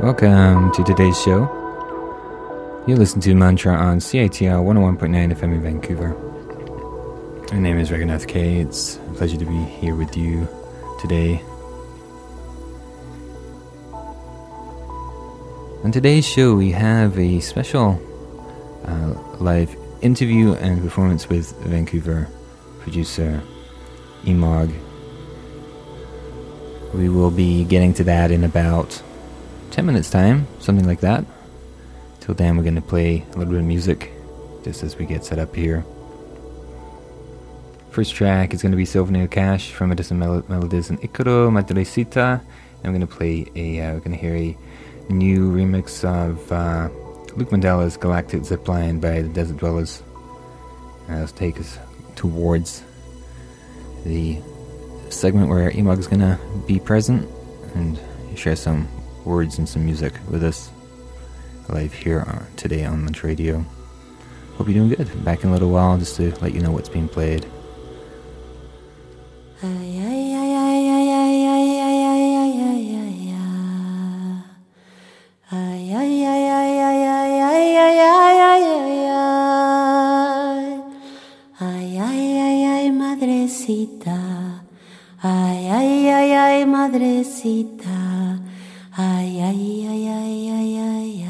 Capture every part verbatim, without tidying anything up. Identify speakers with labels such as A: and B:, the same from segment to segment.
A: Welcome to today's show. You listen to Mantra on C I T R one oh one point nine F M in Vancouver. My name is Raghunath K. It's a pleasure to be here with you today. On today's show, we have a special uh, live interview and performance with Vancouver producer Emog. We will be getting to that in about ten minutes time, something like that. Till then, we're going to play a little bit of music just as we get set up here. First track is going to be Sylvanio Cash from Medicine Mel- Melodies and Icaro Madrecita. And I'm going to play a, uh, we're going to hear a new remix of uh, Luke Mandela's Galactic Zipline by the Desert Dwellers. Uh, let's take us towards the segment where Emog is going to be present and share some words and some music with us live here uh, today on Lunch Radio. Hope you're doing good. Back in a little while just to let you know what's being played.
B: Madrecita, ay, ay, ay, ay, madrecita, ay, ay, ay, ay, ay, ay,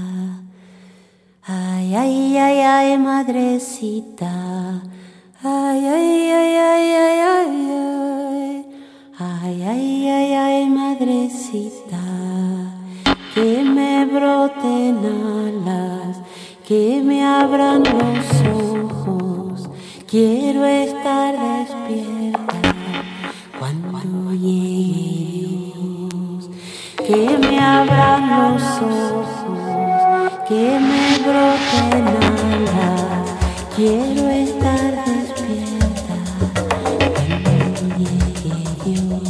B: ay, ay, ay, ay, madrecita, ay, ay, ay, ay, ay, ay, ay, ay, ay, ay, madrecita, que me broten alas, que me abran los ojos. Quiero estar despierta cuando llegue Dios, que me abran los ojos, que me broten alas. Quiero estar despierta cuando llegue Dios.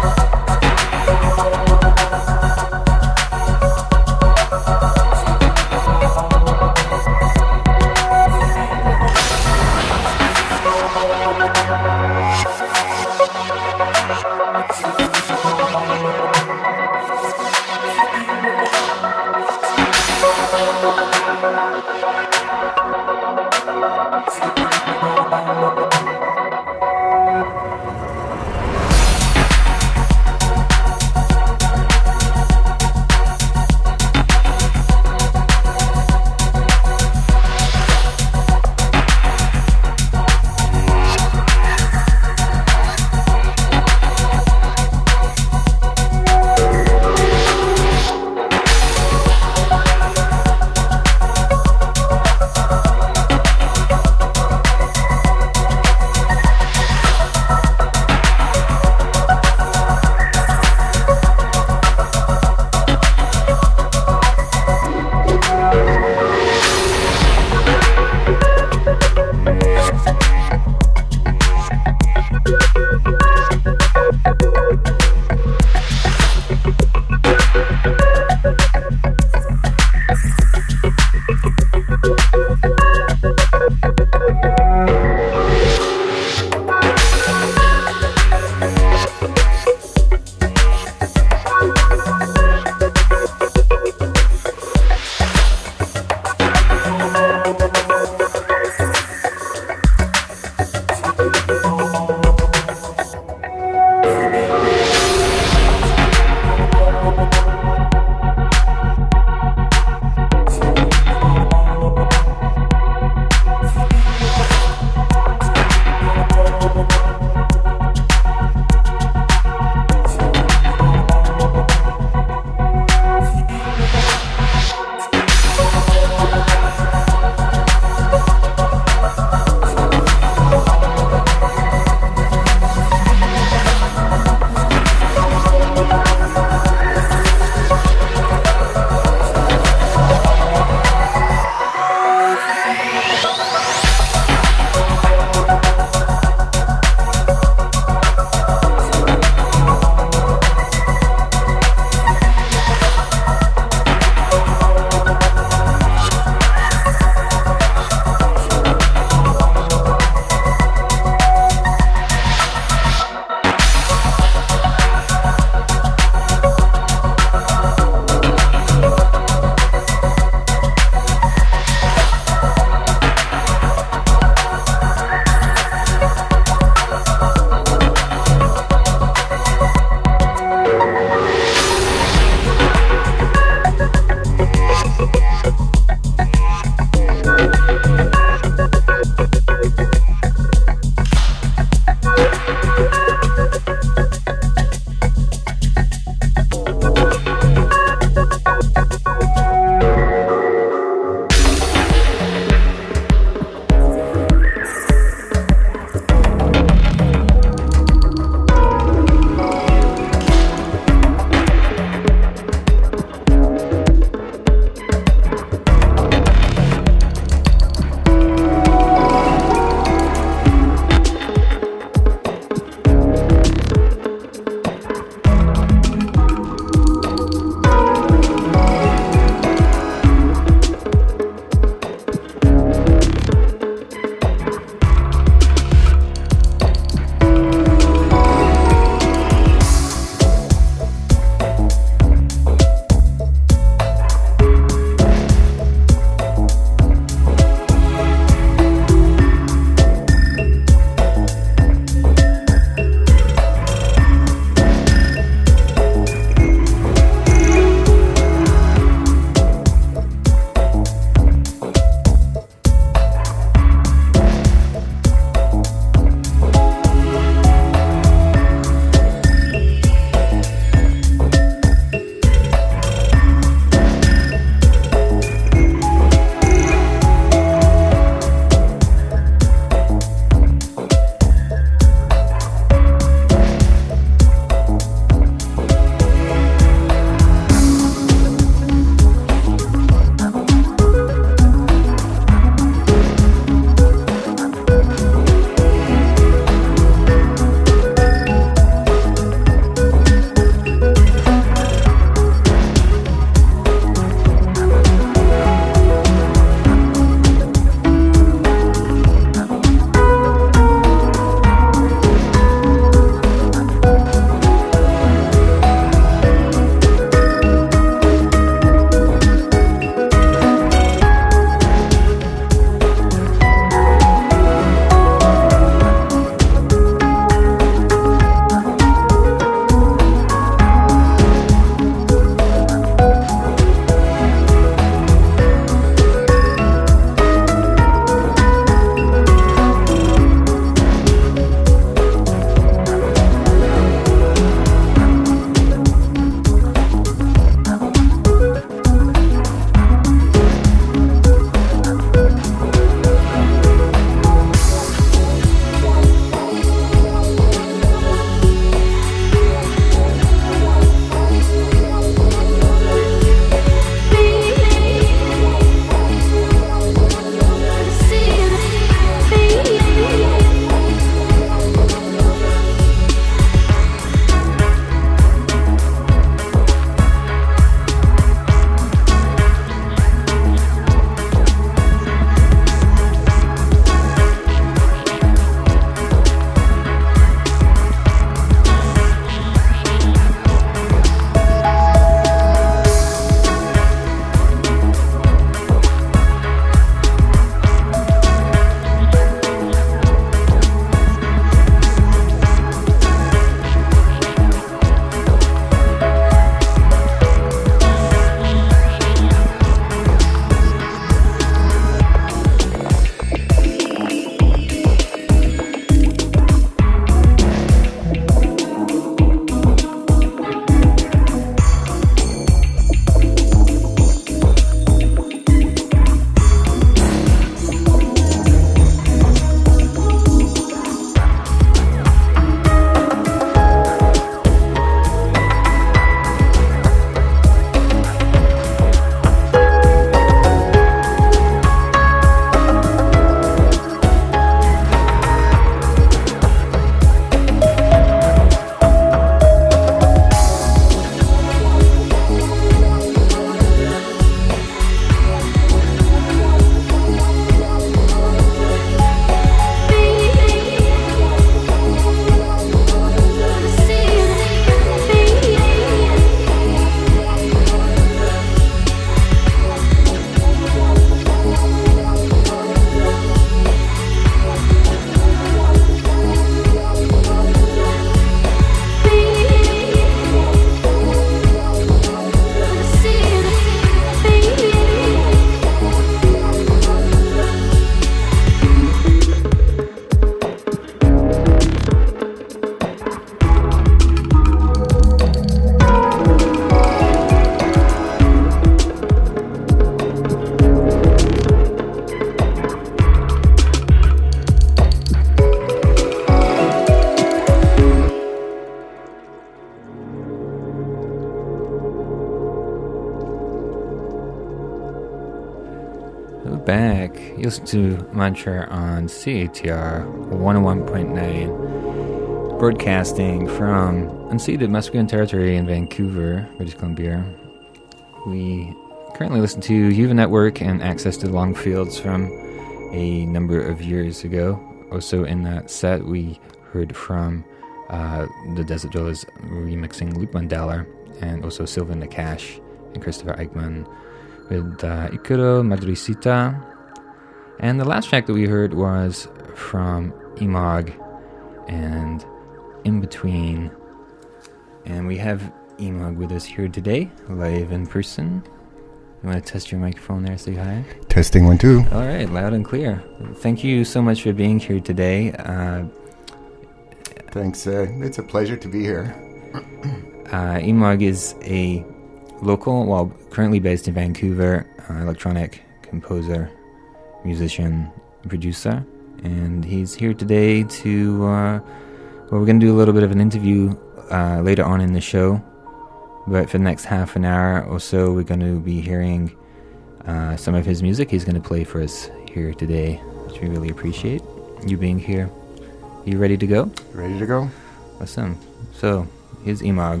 A: We're back. You listen to Mantra on C A T R one oh one point nine, broadcasting from unceded Musqueam territory in Vancouver, British Columbia. We currently listen to Yuva Network and Access to the Longfields from a number of years ago. Also in that set, we heard from uh, the Desert Dwellers remixing Luke Mandela, and also Sylvan Nakash and Christopher Eichmann with uh, Ikuro Madrecita. And the last track that we heard was from Emog and In Between. And we have Emog with us here today, live in person. You want to test your microphone there, say hi?
C: Testing one, two.
A: All right, loud and clear. Thank you so much for being here today. Uh,
C: Thanks. Uh, it's a pleasure to be here.
A: uh, Emog is a local, well, currently based in Vancouver, uh, electronic composer, musician, producer, and he's here today to, uh, well, we're going to do a little bit of an interview uh, later on in the show, but for the next half an hour or so, we're going to be hearing uh, some of his music he's going to play for us here today, which we really appreciate you being here. Are you ready to go?
C: Ready to go?
A: Awesome. So, here's Emog.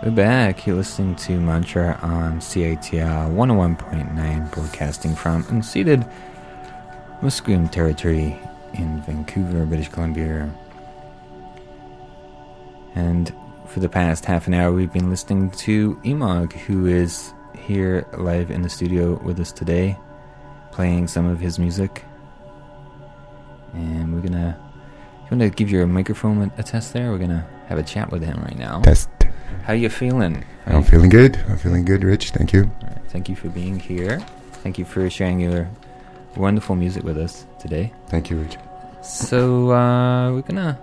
A: We're back. You're listening to Mantra on C I T R one oh one point nine, broadcasting from unceded Musqueam territory in Vancouver, British Columbia. And for the past half an hour, we've been listening to Emog, who is here live in the studio with us today, playing some of his music. And we're gonna, you want to give your microphone a, a test there? We're gonna have a chat with him right now.
C: Test.
A: How you feeling?
C: I'm feeling good. I'm feeling good, Rich. Thank you.
A: All right, thank you for being here. Thank you for sharing your wonderful music with us today.
C: Thank you, Rich.
A: So uh, we're gonna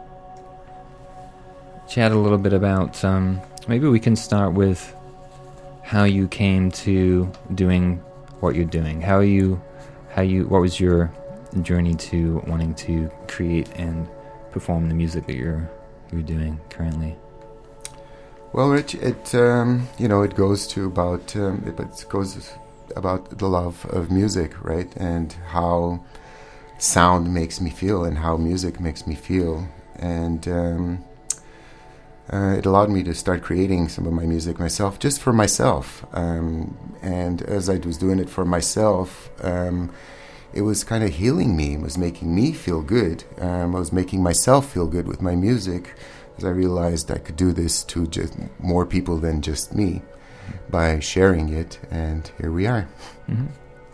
A: chat a little bit about. Um, maybe we can start with how you came to doing what you're doing. How you, how you, what was your journey to wanting to create and perform the music that you're you're doing currently?
C: Well, Rich, it um, you know it goes to about um, it, it goes about the love of music, right? And how sound makes me feel, and how music makes me feel, and um, uh, it allowed me to start creating some of my music myself, just for myself. Um, and as I was doing it for myself, um, it was kind of healing me. It was making me feel good. Um, I was making myself feel good with my music. I realized I could do this to just more people than just me by sharing it, and here we are.
A: Mm-hmm.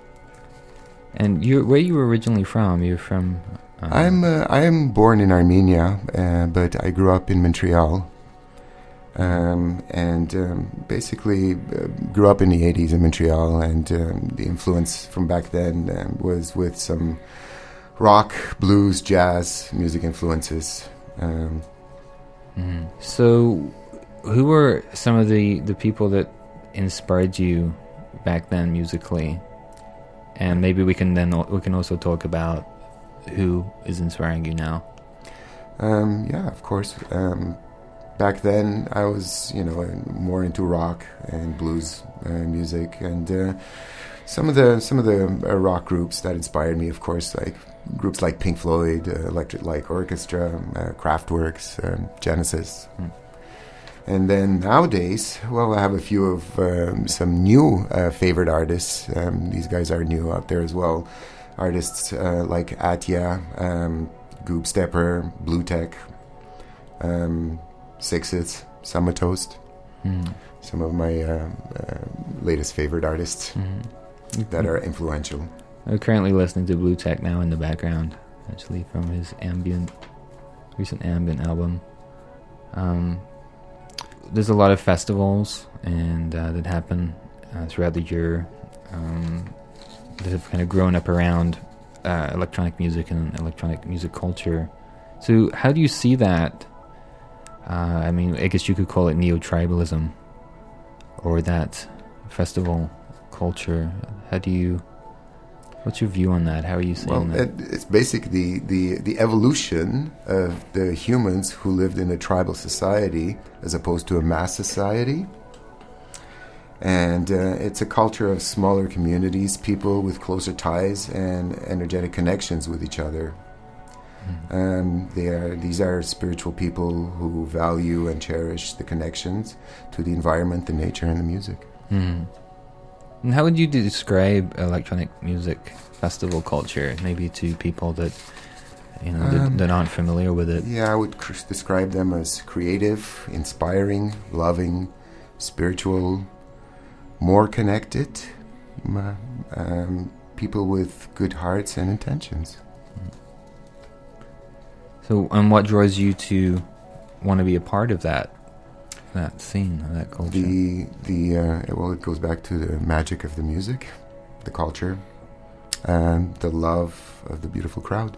A: And you, where you were originally from? You're from? Um,
C: I'm uh, I'm born in Armenia, uh, but I grew up in Montreal, um, and um, basically uh, grew up in the eighties in Montreal. And um, the influence from back then um, was with some rock, blues, jazz music influences. Um,
A: Mm-hmm. So, who were some of the, the people that inspired you back then musically? And maybe we can then we can also talk about who is inspiring you now.
C: Um, yeah, of course. Um, back then, I was you know more into rock and blues uh, music, and uh, some of the some of the uh, rock groups that inspired me, of course, like. Groups like Pink Floyd, uh, Electric Light Orchestra, uh, Kraftwerk, um, Genesis. Mm. And then nowadays, well, I have a few of um, some new uh, favorite artists. Um, these guys are new out there as well. Artists uh, like Atya, um, Goob Stepper, Blue Tech, um, Sixth, Summer Toast. Mm. Some of my uh, uh, latest favorite artists mm. that are influential.
A: I'm currently listening to Blue Tech now in the background, actually, from his ambient, recent ambient album. Um, there's a lot of festivals and uh, that happen uh, throughout the year um, that have kind of grown up around uh, electronic music and electronic music culture. So how do you see that? Uh, I mean, I guess you could call it neo-tribalism, or that festival culture. How do you... What's your view on that? How are you seeing
C: well,
A: that?
C: Well, it, it's basically the, the, the evolution of the humans who lived in a tribal society as opposed to a mass society. And uh, it's a culture of smaller communities, people with closer ties and energetic connections with each other. Mm-hmm. Um, they are, these are spiritual people who value and cherish the connections to the environment, the nature, and the music.
A: Mm-hmm. And how would you describe electronic music festival culture, maybe to people that you know that, um, that aren't familiar with it?
C: Yeah, I would cr- describe them as creative, inspiring, loving, spiritual, more connected, um, people with good hearts and intentions.
A: So, and what draws you to want to be a part of that? That scene, that culture.
C: The the uh, well, it goes back to the magic of the music, the culture, and the love of the beautiful crowd.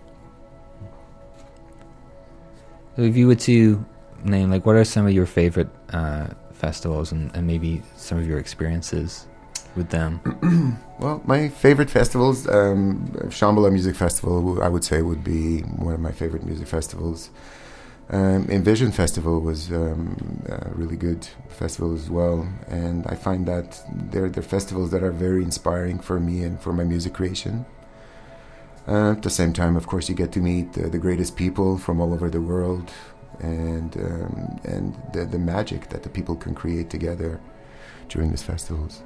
A: So, if you were to name, like, what are some of your favorite uh, festivals, and, and maybe some of your experiences with them?
C: Well, my favorite festivals, um, Shambhala Music Festival, I would say, would be one of my favorite music festivals. Um, Envision Festival was um, a really good festival as well, and I find that they're, they're festivals that are very inspiring for me and for my music creation. Uh, at the same time, of course, you get to meet uh, the greatest people from all over the world, and um, and the the magic that the people can create together during these festivals.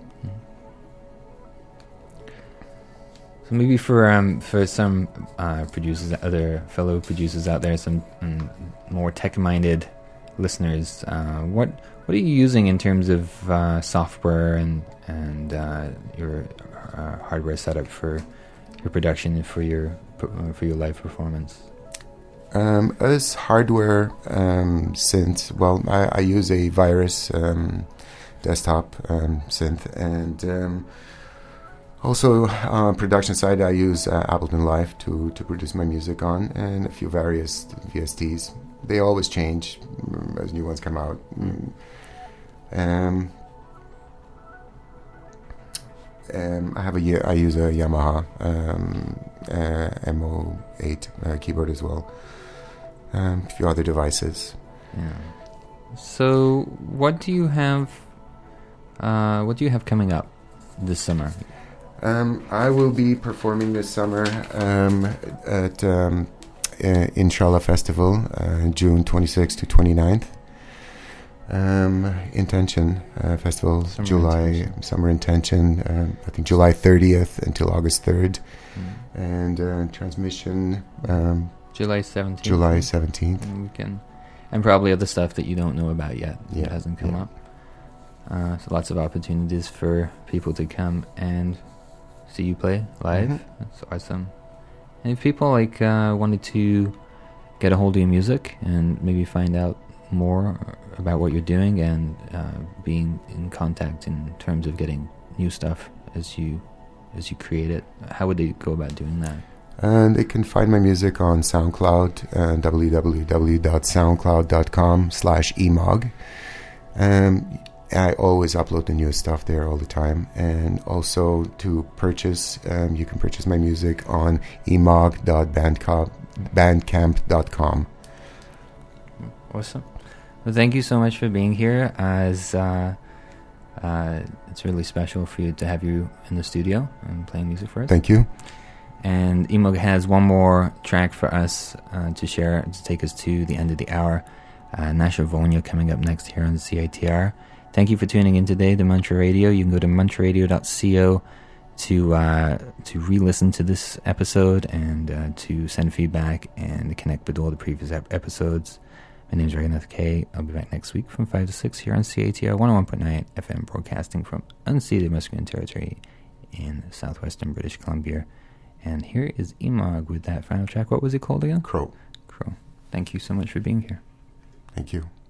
A: So maybe for um, for some uh, producers, other fellow producers out there, some um, more tech-minded listeners, uh, what what are you using in terms of uh, software and and uh, your uh, hardware setup for your production and for your for your live performance?
C: Um, as hardware um, synth, well, I, I use a Virus um, desktop um, synth, and um, also on production side, I use uh, Ableton Live to, to produce my music on, and a few various V S Ts. They always change um, as new ones come out. Mm. Um, um, I have a I use a Yamaha um, uh, M O eight uh, keyboard as well. Um, a few other devices.
A: Yeah. So, what do you have? Uh, what do you have coming up this summer?
C: Um, I will be performing this summer um, at um, uh, Inshallah Festival, uh, June twenty-sixth to twenty-ninth. Um, Intention uh, Festival,
A: Summer
C: July
A: Intention.
C: Summer Intention. Um, I think July thirtieth until August third,
A: Mm.
C: and uh, Transmission. Um,
A: July seventeenth.
C: July seventeenth.
A: And we can, and probably other stuff that you don't know about yet.
C: Yeah,
A: That hasn't come
C: yeah.
A: up. Uh, so lots of opportunities for people to come and see you play live.
C: Mhm.
A: That's awesome. And if people like uh, wanted to get a hold of your music and maybe find out more about what you're doing and uh, being in contact in terms of getting new stuff as you as you create it, how would they go about doing that?
C: And they can find my music on SoundCloud, uh, w w w dot soundcloud dot com slash emog. Um, I always upload the newest stuff there all the time. And also to purchase, um, you can purchase my music on emog dot bandcamp dot com.
A: Awesome. Well, thank you so much for being here. As uh, uh, it's really special for you to have you in the studio and playing music for us.
C: Thank you.
A: And Emog has one more track for us uh, to share to take us to the end of the hour. Uh, Nasha Vonya coming up next here on C I T R. Thank you for tuning in today to Mantra Radio. You can go to mantra radio dot co to uh, to re-listen to this episode and uh, to send feedback and connect with all the previous ep- episodes. My name is Raghunath K. I'll be back next week from five to six here on C I T R one oh one point nine F M, broadcasting from unceded Musqueam territory in southwestern British Columbia. And here is Emog with that final track. What was it called again?
C: Crow.
A: Crow. Thank you so much for being here.
C: Thank you.